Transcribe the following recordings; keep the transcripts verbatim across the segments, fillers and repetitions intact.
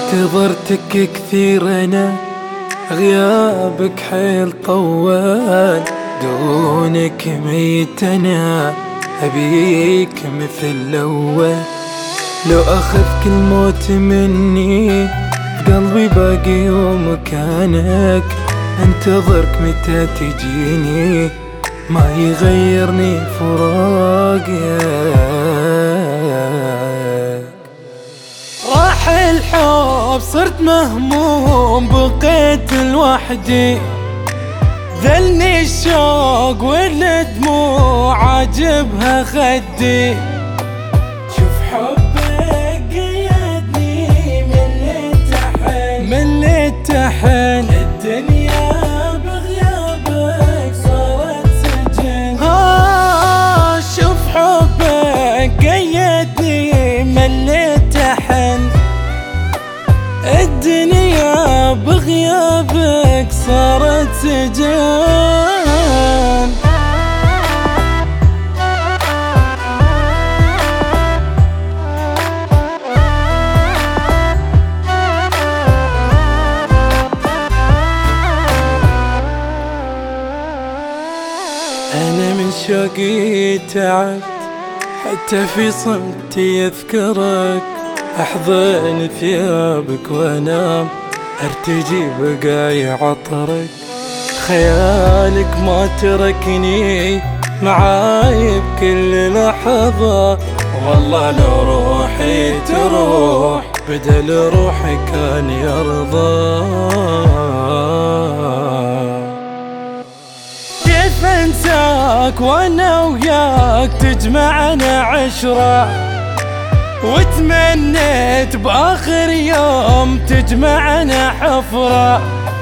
انتظرتك كثير أنا، غيابك حيل طوال، دونك ميت أنا أبيك مثل الأول. لو أخذك الموت مني قلبي باقي ومكانك، انتظرك متى تجيني ما يغيرني فراقك. راح الحب صرت مهموم بقيت لوحدي، ذلني الشوق والدموع عاجبها خدي. شوف حبك قيدني مليت أحن مليت أحن، الدنيا بغيابك صارت سجن. آه شوف حبك قيدني مليت أحن، الدنيا بغيابك صارت سجن. أنا من شوقي تعبت، حتى في صمتي أذكرك، أحضن ثيابك وأنام أرتجي بقاي عطرك. خيالك ما تركني معاي بكل لحظة، والله لو روحي تروح بدل روحي كان يرضى. كيف انساك وانا وياك تجمعنا عشرة، وتمنيت باخر يوم تجمعنا حفرة.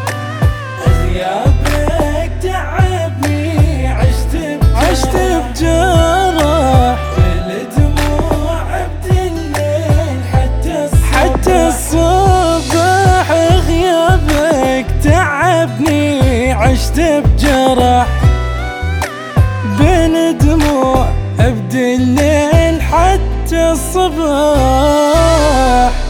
غيابك تعبني عشت عشت بجرح، والدموع بتنين حتى حتى الصبح. غيابك تعبني عشت بجرح، بين دموع ابدي الليل حتى الصباح.